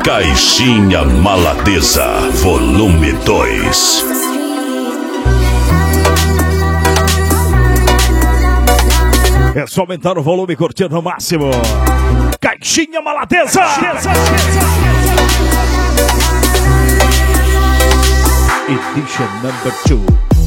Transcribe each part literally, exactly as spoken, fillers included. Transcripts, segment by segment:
Caixinha Maladeza, volume dois. É só aumentar o volume e curtir no máximo. Caixinha Maladeza. Edition number two.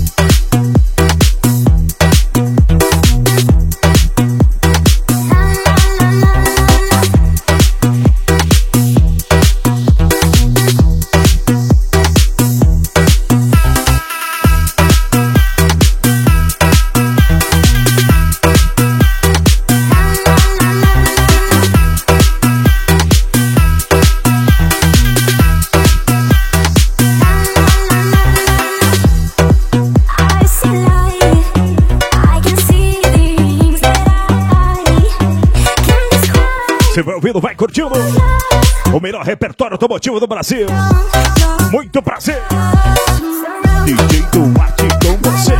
Você vai ouvindo, vai curtindo o melhor repertório automotivo do Brasil. Muito prazer, D J Duarte com você.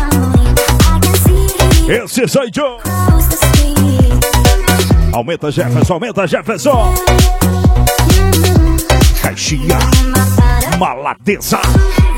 Esse sou Joe. Aumenta Jefferson, aumenta Jefferson. Caixinha Maladeza.